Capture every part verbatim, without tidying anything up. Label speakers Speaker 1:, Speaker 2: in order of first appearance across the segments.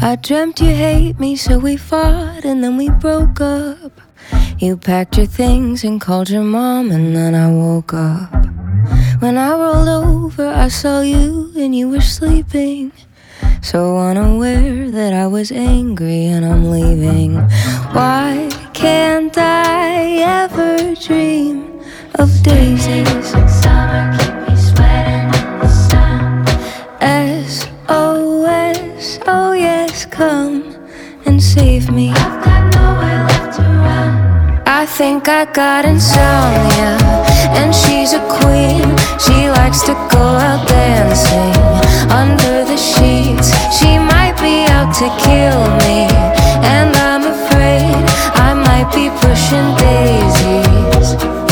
Speaker 1: I dreamt you hate me, so we fought and then we broke up. You packed your things and called your mom, and then I woke up. When I rolled over, I saw you and you were sleeping, so unaware that I was angry and I'm leaving. Why can't I ever dream of daisies?
Speaker 2: Summer keep me sweating in the sun.
Speaker 1: S O S, oh yes, come and save me.
Speaker 2: I've got nowhere left to run.
Speaker 1: I think I got insomnia, and she's a queen. She likes to go out dancing under the sheets. She might be out to kill me, and I'm afraid I might be pushing daisies.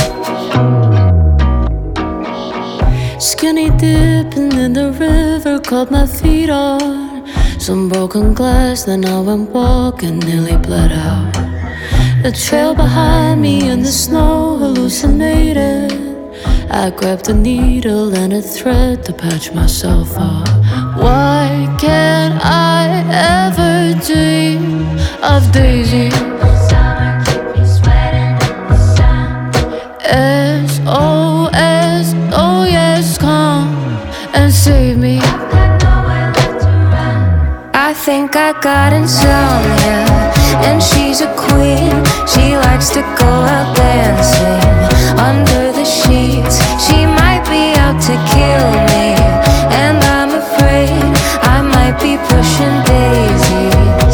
Speaker 3: Skinny dipping in the river, caught my feet on some broken glass, then I went walking, nearly bled out. The trail behind me in the snow hallucinated. I grabbed a needle and a thread to patch myself up. Why can't I ever dream of daisies?
Speaker 2: Summer keep me sweating in the sun.
Speaker 3: S O S, oh yes, come and save me.
Speaker 2: I've got nowhere left to run.
Speaker 1: I think I got insomnia, and she's a queen. She likes to go out dancing under the sheets. She might be out to kill me, and I'm afraid I might be pushing daisies.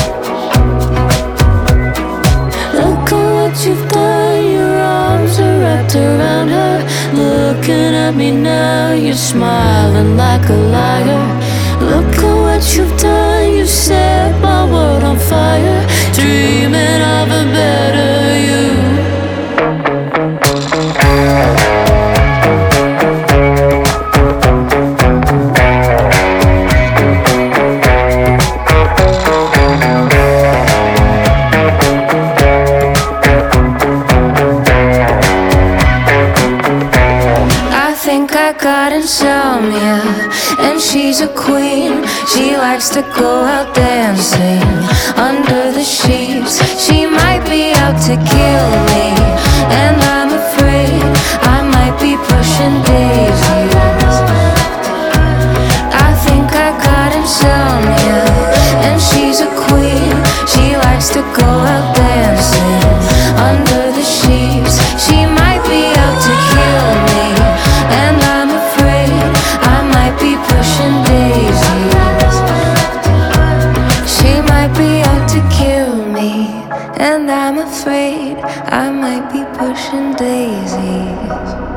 Speaker 3: Look at what you've done, your arms are wrapped around her. Looking at me now, you're smiling like a liar. Look at what you've done, you set my world on fire. Dreaming of a better you.
Speaker 1: I think I got insomnia, and she's a queen. She likes to go out dancing under the sheets. She might be out to kill me, and I'm afraid I might be pushing daisies. I think I got insomnia, and she's a queen. She likes to go out dancing under the sheets. She might be out to kill me, and I'm afraid I might be pushing daisies. She might be out to kill me, and I'm afraid I might be pushing daisies.